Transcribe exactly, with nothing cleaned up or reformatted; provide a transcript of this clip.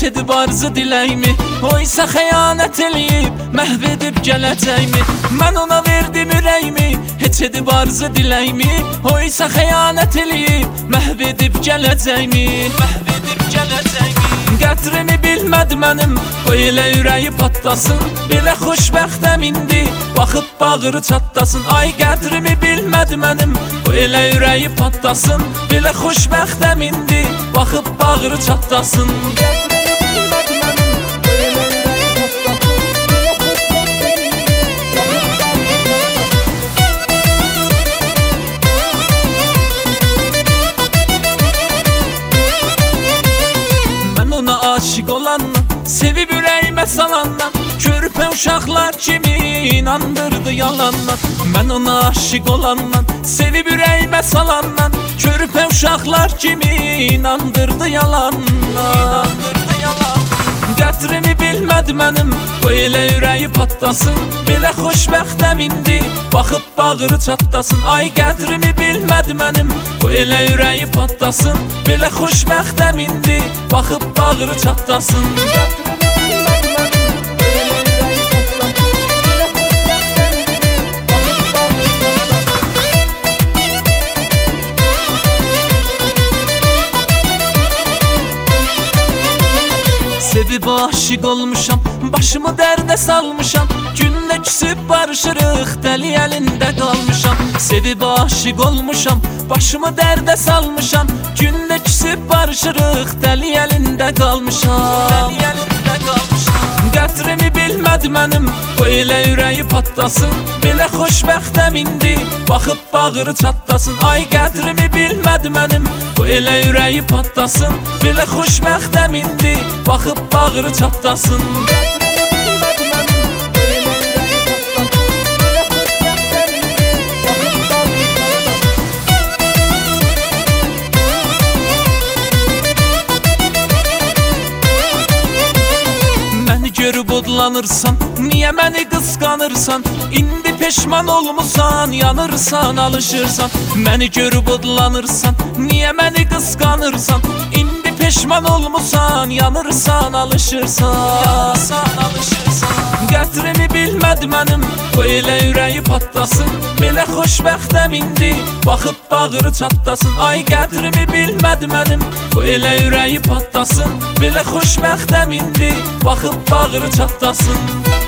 edib arzu diləyimi, o isə xəyanət eləyib, məhv edib gələcəyimi. Mən ona verdim ürəyimi, heç edib arzu diləyimi, o isə xəyanət eləyib, məhv edib gələcəyimi, məhv edib gələcəyimi. Qədrimi bilmədi mənim, qoy elə ürəyi patlasın, belə xoşbəxtəm indi, baxıb bağırı çatlasın. Ay qədrimi bilmədi mənim, qoy elə ürəyi patlasın, belə xoşbəxtəm indi, baxıb bağırı çatlasın. Aşık olandan, sevib ürəyimə salandan, körpə uşaqlar kimi inandırdı yalandan. Mən ona aşık olandan, sevib ürəyimə salandan, körpə uşaqlar kimi inandırdı yalandan. Qədrimi bilmədi mənim, qoy elə ürəyi patlasın, belə xoşbəxtəm indi, baxıb bağırı çatlasın. Ay qədrimi bilmədi mənim, qoy elə ürəyi patlasın, belə xoşbəxtəm indi, baxıb bağırı çatlasın. Sevib aşık olmuşam, başımı dərdə salmışam, gündə küsüb barışırıq, dəli əlində qalmışam. Sevib aşık olmuşam, başımı dərdə salmışam, gündə küsüb barışırıq, dəli əlində qalmışam, dəli əlində qalmışam. Qədrimi bilmədi mənim, qoy elə ürəyi patlasın, belə xoşbəxtəm indi, baxıb bağırı çatlasın. Ay qədrimi bilmədi mənim, qoy elə ürəyi patlasın, belə xoşbəxtəm indi, baxıb bağırı çatlasın. Görüb odlanırsan, niyə məni qısqanırsan? İndi peşman olmusan, yanırsan, alışırsan. Məni görüb odlanırsan, niyə məni qısqanırsan? İndi peşman olmusan, yanırsan, alışırsan, yanırsan, alışırsan. Qədrimi bilmədi mənim, qoy elə ürəyi patlasın, belə xoşbəxtəm indi, baxıb bağırı çatlasın. Ay qədrimi bilmədi mənim, qoy elə ürəyi patlasın, belə xoşbəxtəm indi, baxıb bağırı çatlasın.